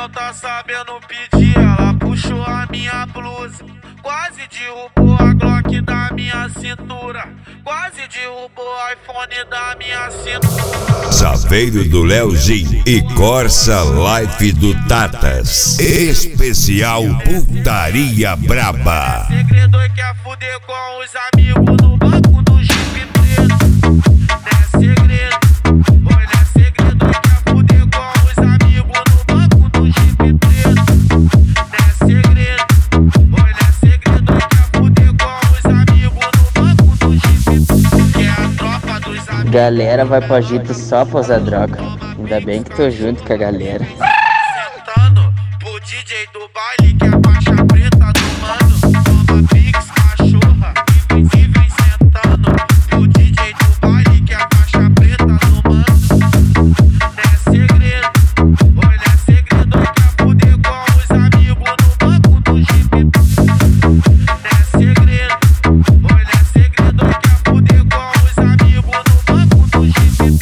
não tá sabendo pedir. Ela puxou a minha blusa, quase derrubou a Glock da minha cintura, quase derrubou o iPhone da minha cintura. Saveiro do Leozinho e Corsa Life do Tatas. Especial Putaria Braba. Segredo é que é fuder com os amigos no banco do Jeep preto. É segredo, olha, é segredo é que é fuder com os amigos no banco do Jeep preto. É segredo, olha, é segredo é que é fuder com os amigos no banco do Jeep preto. Que é a tropa dos amigos. Galera vai pro agito só pra usar droga. Ainda bem que tô junto com a galera. Sentando pro DJ do baile que é faixa preta do mano. Toma pix, cachorra, e vem sentando pro DJ do baile que é faixa preta do mano. É segredo, olha, é segredo é que é fuder com os amigos no banco do Jeep. É segredo, olha, é segredo é que é fuder com os amigos no banco do Jeep.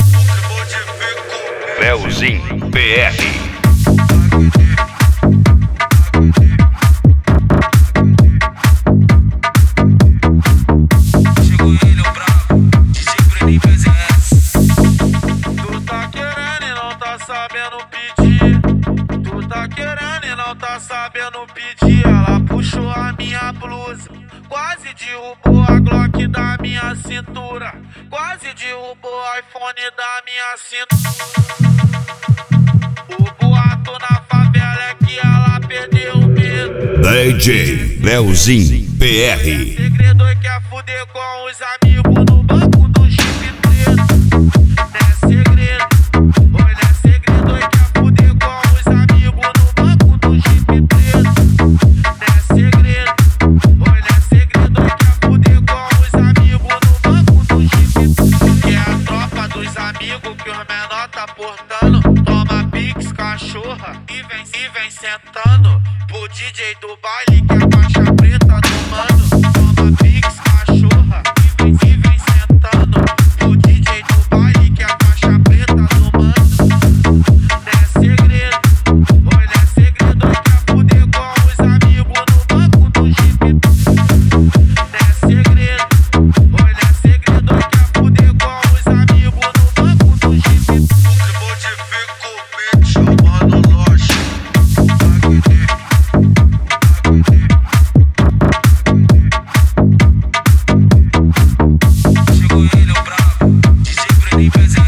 Leozinho PR. Tu tá querendo e não tá sabendo pedir. Tu tá querendo e não tá sabendo pedir. Ela puxou a minha blusa, quase derrubou a Glock da minha cintura, quase derrubou o iPhone da minha cintura. O boato na favela é que ela perdeu o medo. DJ Leozinho PR. Segredo é que é fuder com os amigos no banco do Jeep preto. É segredo, olha, é segredo é que é fuder com os amigos no banco do Jeep preto. É segredo, olha, é segredo é que é fuder com os amigos no banco do Jeep preto. Que é a tropa dos amigos que os menor tá portando. Toma pix, cachorra, e vem sentando pro DJ do baile que é faixa preta do mano. Toma pix, cachorra, e vem sentando pro DJ do baile que é faixa preta do mano. É segredo, olha, é segredo é que é fuder com os amigos no banco do Jeep. É segredo, olha, é segredo é que é fuder com os amigos no banco do Jeep. Modifica o beat, chamando loja. Chegou ele, o brabo, DJ Breninho